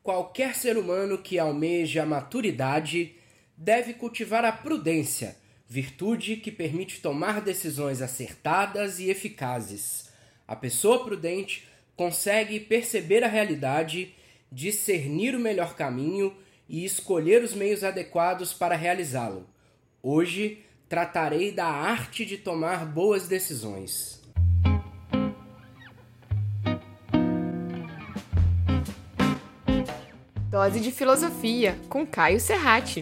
Qualquer ser humano que almeja a maturidade deve cultivar a prudência, virtude que permite tomar decisões acertadas e eficazes. A pessoa prudente consegue perceber a realidade, discernir o melhor caminho e escolher os meios adequados para realizá-lo. Hoje, tratarei da arte de tomar boas decisões. Dose de Filosofia, com Caio Serrati.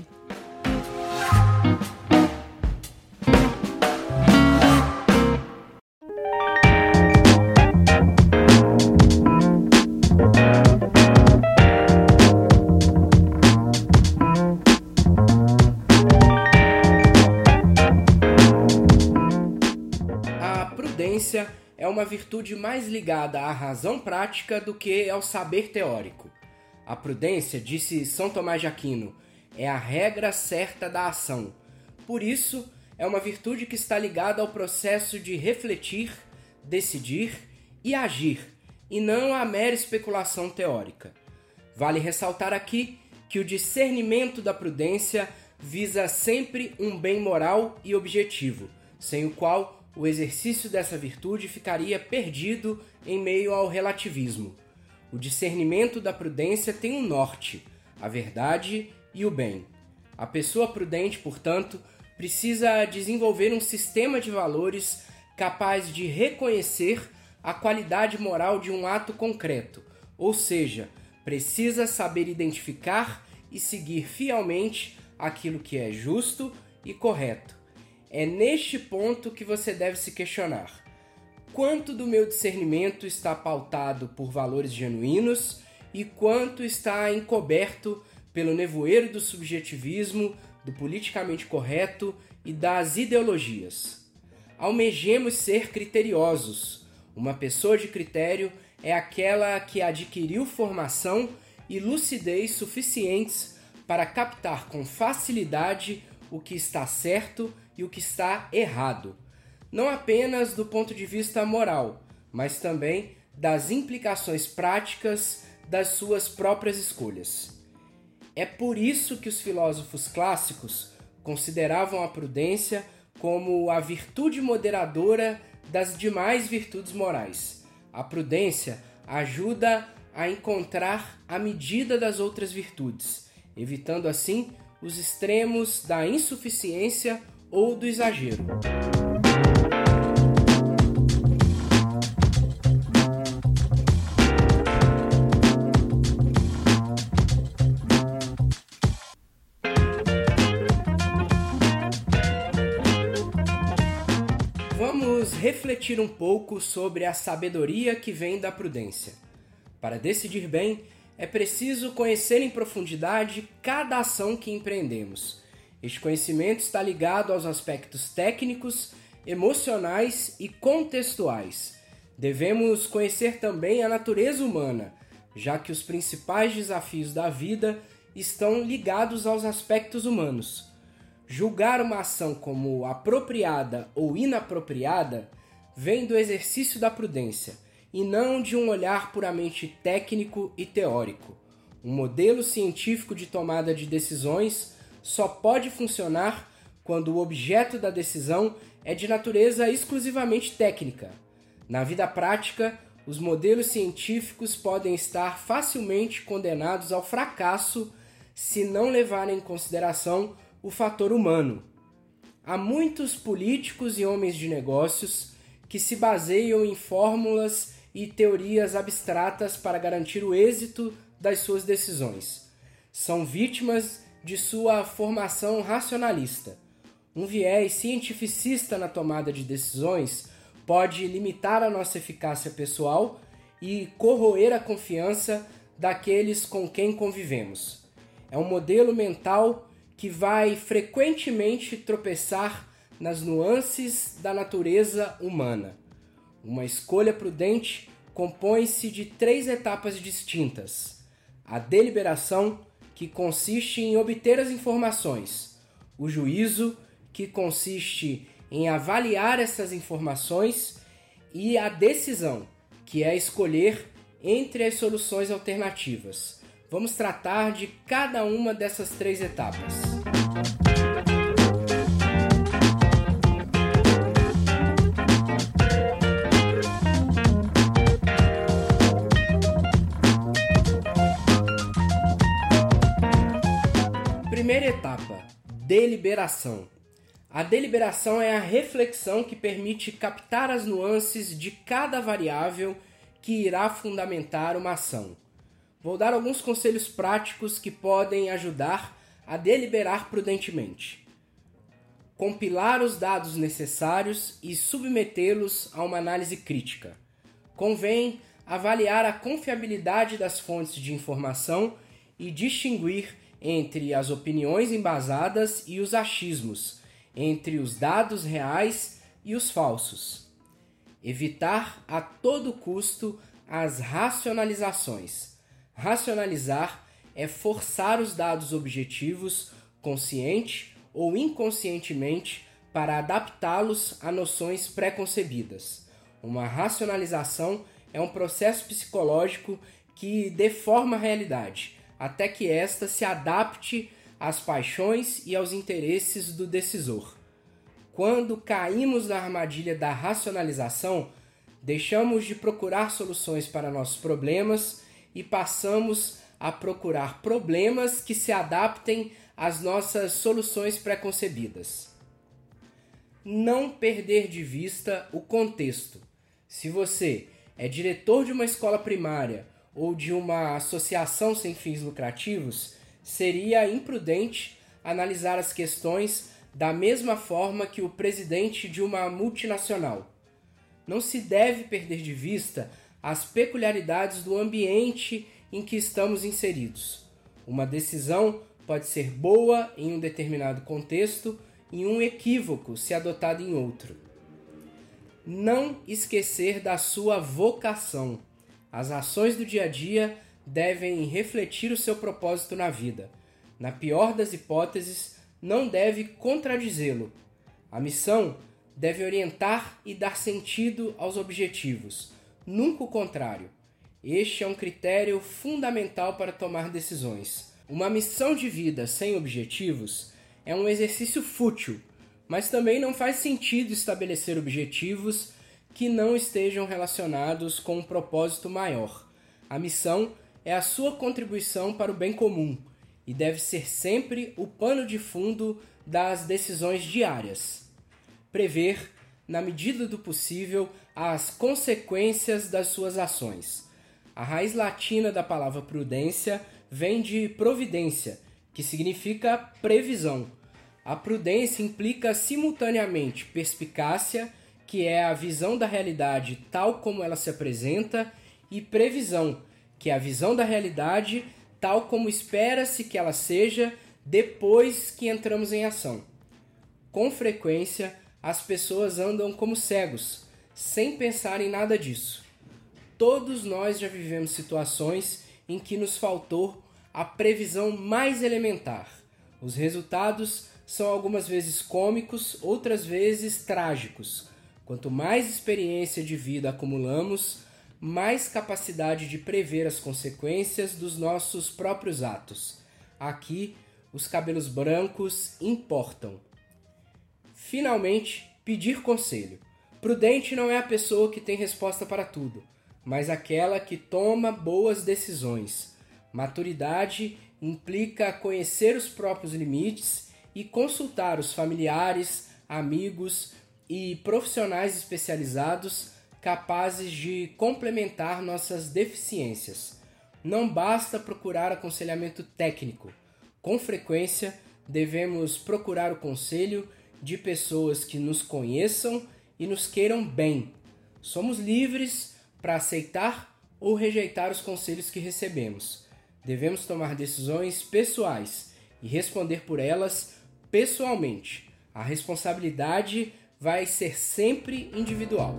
A prudência é uma virtude mais ligada à razão prática do que ao saber teórico. A prudência, disse São Tomás de Aquino, é a regra certa da ação. Por isso, é uma virtude que está ligada ao processo de refletir, decidir e agir, e não à mera especulação teórica. Vale ressaltar aqui que o discernimento da prudência visa sempre um bem moral e objetivo, sem o qual o exercício dessa virtude ficaria perdido em meio ao relativismo. O discernimento da prudência tem um norte, a verdade e o bem. A pessoa prudente, portanto, precisa desenvolver um sistema de valores capaz de reconhecer a qualidade moral de um ato concreto, ou seja, precisa saber identificar e seguir fielmente aquilo que é justo e correto. É neste ponto que você deve se questionar. Quanto do meu discernimento está pautado por valores genuínos e quanto está encoberto pelo nevoeiro do subjetivismo, do politicamente correto e das ideologias? Almejemos ser criteriosos. Uma pessoa de critério é aquela que adquiriu formação e lucidez suficientes para captar com facilidade o que está certo e o que está errado. Não apenas do ponto de vista moral, mas também das implicações práticas das suas próprias escolhas. É por isso que os filósofos clássicos consideravam a prudência como a virtude moderadora das demais virtudes morais. A prudência ajuda a encontrar a medida das outras virtudes, evitando assim os extremos da insuficiência ou do exagero. Vamos refletir um pouco sobre a sabedoria que vem da prudência. Para decidir bem, é preciso conhecer em profundidade cada ação que empreendemos. Este conhecimento está ligado aos aspectos técnicos, emocionais e contextuais. Devemos conhecer também a natureza humana, já que os principais desafios da vida estão ligados aos aspectos humanos. Julgar uma ação como apropriada ou inapropriada vem do exercício da prudência e não de um olhar puramente técnico e teórico. Um modelo científico de tomada de decisões só pode funcionar quando o objeto da decisão é de natureza exclusivamente técnica. Na vida prática, os modelos científicos podem estar facilmente condenados ao fracasso se não levarem em consideração o fator humano. Há muitos políticos e homens de negócios que se baseiam em fórmulas e teorias abstratas para garantir o êxito das suas decisões. São vítimas de sua formação racionalista. Um viés cientificista na tomada de decisões pode limitar a nossa eficácia pessoal e corroer a confiança daqueles com quem convivemos. É um modelo mental que vai frequentemente tropeçar nas nuances da natureza humana. Uma escolha prudente compõe-se de 3 etapas distintas: a deliberação, que consiste em obter as informações, o juízo, que consiste em avaliar essas informações, e a decisão, que é escolher entre as soluções alternativas. Vamos tratar de cada uma dessas 3 etapas. Primeira etapa, deliberação. A deliberação é a reflexão que permite captar as nuances de cada variável que irá fundamentar uma ação. Vou dar alguns conselhos práticos que podem ajudar a deliberar prudentemente. Compilar os dados necessários e submetê-los a uma análise crítica. Convém avaliar a confiabilidade das fontes de informação e distinguir entre as opiniões embasadas e os achismos, entre os dados reais e os falsos. Evitar a todo custo as racionalizações. Racionalizar é forçar os dados objetivos, consciente ou inconscientemente, para adaptá-los a noções pré-concebidas. Uma racionalização é um processo psicológico que deforma a realidade, até que esta se adapte às paixões e aos interesses do decisor. Quando caímos na armadilha da racionalização, deixamos de procurar soluções para nossos problemas e passamos a procurar problemas que se adaptem às nossas soluções pré-concebidas. Não perder de vista o contexto. Se você é diretor de uma escola primária ou de uma associação sem fins lucrativos, seria imprudente analisar as questões da mesma forma que o presidente de uma multinacional. Não se deve perder de vista as peculiaridades do ambiente em que estamos inseridos. Uma decisão pode ser boa em um determinado contexto e um equívoco se adotada em outro. Não esquecer da sua vocação. As ações do dia a dia devem refletir o seu propósito na vida. Na pior das hipóteses, não deve contradizê-lo. A missão deve orientar e dar sentido aos objetivos, nunca o contrário. Este é um critério fundamental para tomar decisões. Uma missão de vida sem objetivos é um exercício fútil, mas também não faz sentido estabelecer objetivos que não estejam relacionados com um propósito maior. A missão é a sua contribuição para o bem comum e deve ser sempre o pano de fundo das decisões diárias. Prever, na medida do possível, as consequências das suas ações. A raiz latina da palavra prudência vem de providência, que significa previsão. A prudência implica simultaneamente perspicácia, que é a visão da realidade tal como ela se apresenta, e previsão, que é a visão da realidade tal como espera-se que ela seja depois que entramos em ação. Com frequência, as pessoas andam como cegos, sem pensar em nada disso. Todos nós já vivemos situações em que nos faltou a previsão mais elementar. Os resultados são algumas vezes cômicos, outras vezes trágicos. Quanto mais experiência de vida acumulamos, mais capacidade de prever as consequências dos nossos próprios atos. Aqui, os cabelos brancos importam. Finalmente, pedir conselho. Prudente não é a pessoa que tem resposta para tudo, mas aquela que toma boas decisões. Maturidade implica conhecer os próprios limites e consultar os familiares, amigos e profissionais especializados capazes de complementar nossas deficiências. Não basta procurar aconselhamento técnico. Com frequência, devemos procurar o conselho de pessoas que nos conheçam e nos queiram bem. Somos livres para aceitar ou rejeitar os conselhos que recebemos. Devemos tomar decisões pessoais e responder por elas pessoalmente. A responsabilidade vai ser sempre individual.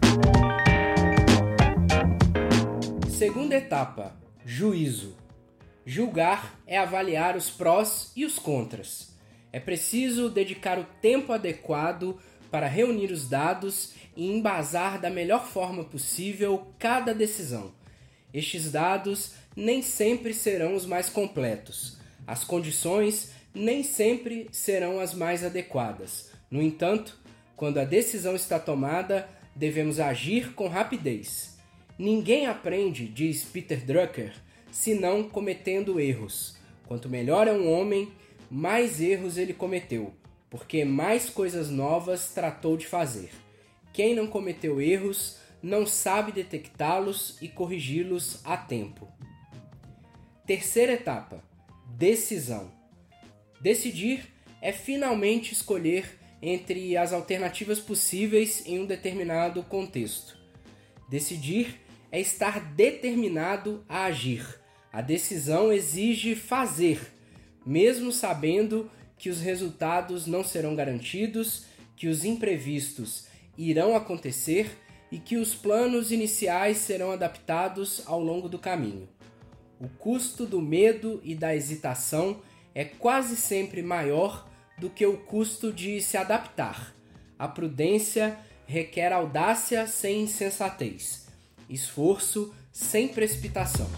Segunda etapa, juízo. Julgar é avaliar os prós e os contras. É preciso dedicar o tempo adequado para reunir os dados e embasar da melhor forma possível cada decisão. Estes dados nem sempre serão os mais completos. As condições nem sempre serão as mais adequadas. No entanto, quando a decisão está tomada, devemos agir com rapidez. Ninguém aprende, diz Peter Drucker, senão cometendo erros. Quanto melhor é um homem, mais erros ele cometeu, porque mais coisas novas tratou de fazer. Quem não cometeu erros não sabe detectá-los e corrigi-los a tempo. Terceira etapa: decisão. Decidir é finalmente escolher entre as alternativas possíveis em um determinado contexto. Decidir é estar determinado a agir. A decisão exige fazer, mesmo sabendo que os resultados não serão garantidos, que os imprevistos irão acontecer e que os planos iniciais serão adaptados ao longo do caminho. O custo do medo e da hesitação é quase sempre maior do que o custo de se adaptar. A prudência requer audácia sem insensatez, esforço sem precipitação.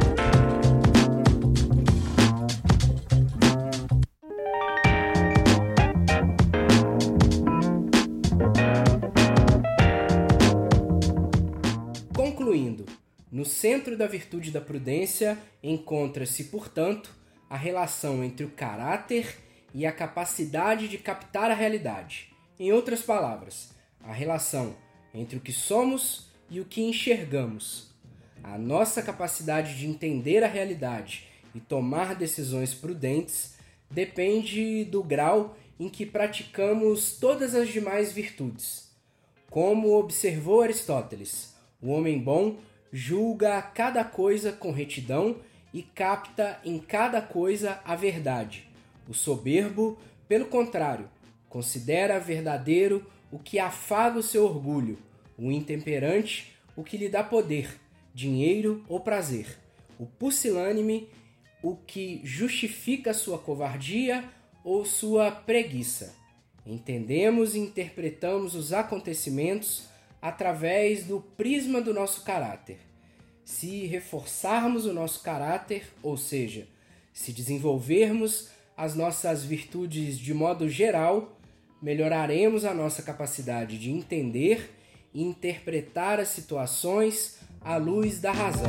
Concluindo, no centro da virtude da prudência encontra-se, portanto, a relação entre o caráter e a capacidade de captar a realidade. Em outras palavras, a relação entre o que somos e o que enxergamos. A nossa capacidade de entender a realidade e tomar decisões prudentes depende do grau em que praticamos todas as demais virtudes. Como observou Aristóteles, o homem bom julga cada coisa com retidão e capta em cada coisa a verdade. O soberbo, pelo contrário, considera verdadeiro o que afaga o seu orgulho, o intemperante o que lhe dá poder, dinheiro ou prazer, o pusilânime o que justifica sua covardia ou sua preguiça. Entendemos e interpretamos os acontecimentos através do prisma do nosso caráter. Se reforçarmos o nosso caráter, ou seja, se desenvolvermos as nossas virtudes de modo geral, melhoraremos a nossa capacidade de entender e interpretar as situações à luz da razão.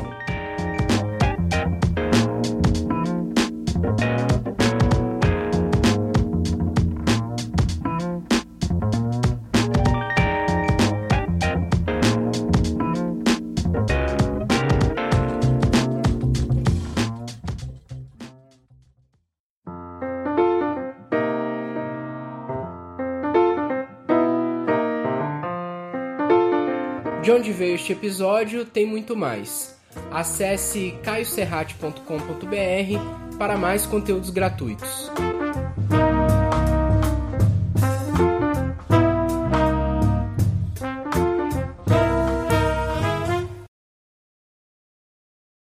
De onde veio este episódio, tem muito mais. Acesse caioserrati.com.br para mais conteúdos gratuitos.